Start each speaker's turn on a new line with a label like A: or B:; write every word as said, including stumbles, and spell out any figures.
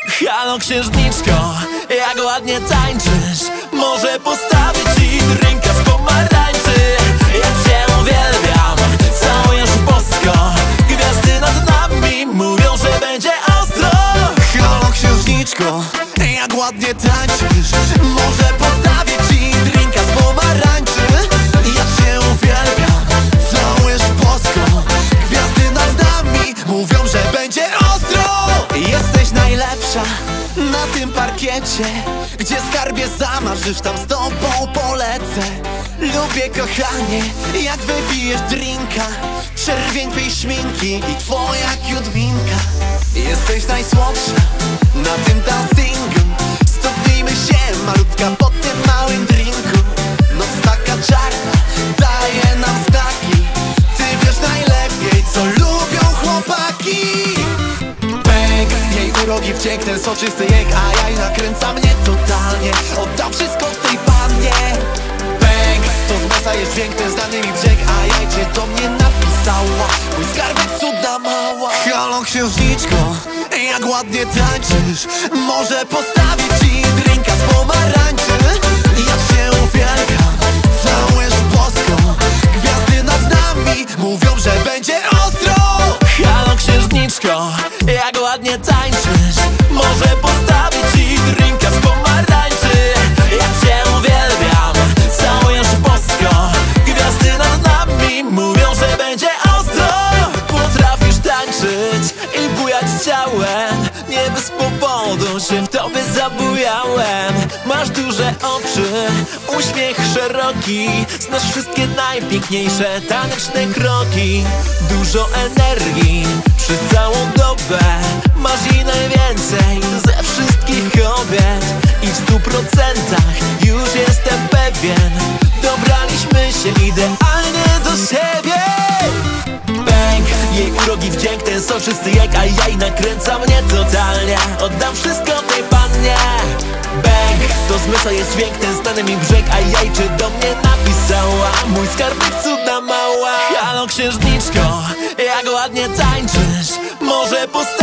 A: Halo księżniczko, jak ładnie tańczysz. Może postawię ci drinka z pomarańczy. Ja cię uwielbiam, całujesz bosko. Gwiazdy nad nami mówią, że będzie ostro.
B: Halo księżniczko, jak ładnie tańczysz. Może postawię ci drinka z pomarańczy. Ja cię uwielbiam, całujesz bosko. Gwiazdy nad nami mówią, że będzie ostro. Jesteś najlepsza na tym parkiecie, gdzie skarbie zamarzysz, tam z tobą polecę. Lubię kochanie, jak wypijesz drinka, czerwień szminki i twoja cute. Jesteś najsłodsza na tym dancingu. Stopnijmy się malutka po tym małym drinku. Noc taka czarna daje nam znaki. Ty wiesz najlepiej, co lubią chłopaki. Jej urogi wdzięk, ten soczysty jęk, a jaj nakręca mnie totalnie. Oddam wszystko tej pannie. Bang, to z mesa jest dźwięk, ten znany mi brzeg, a jaj cię do mnie napisała. Mój skarbek cuda mała. Halo księżniczko, jak ładnie tańczysz. Może postawię ci drinka z pomarańczy. Ja cię uwielbiam, całujesz bosko. Gwiazdy nad nami mówią, że będzie ostro.
A: Halo księżniczko, jak ładnie tańczysz. Może postawię ci drinka z pomarańczy. Ja cię uwielbiam, całujesz bosko. Gwiazdy nad nami mówią, że będzie ostro. Potrafisz tańczyć i bujać ciałem. Nie bez powodu się w tobie zabujałem. Masz duże oczy, uśmiech szeroki. Znasz wszystkie najpiękniejsze taneczne kroki. Dużo energii przez całą dobę. Masz i najwięcej ze wszystkich kobiet. I w stu procentach już jestem pewien, dobraliśmy się idealnie do siebie. Bang, jej urogi wdzięk, ten soczysty jak, a jaj nakręca mnie totalnie. Oddam wszystko tej pannie. Bang, to z mesa jest dźwięk, ten znany mi brzeg, a jaj czy do mnie napisała. Mój skarbek cudna mała. Halo księżniczko, jak ładnie tańczysz. Może postawić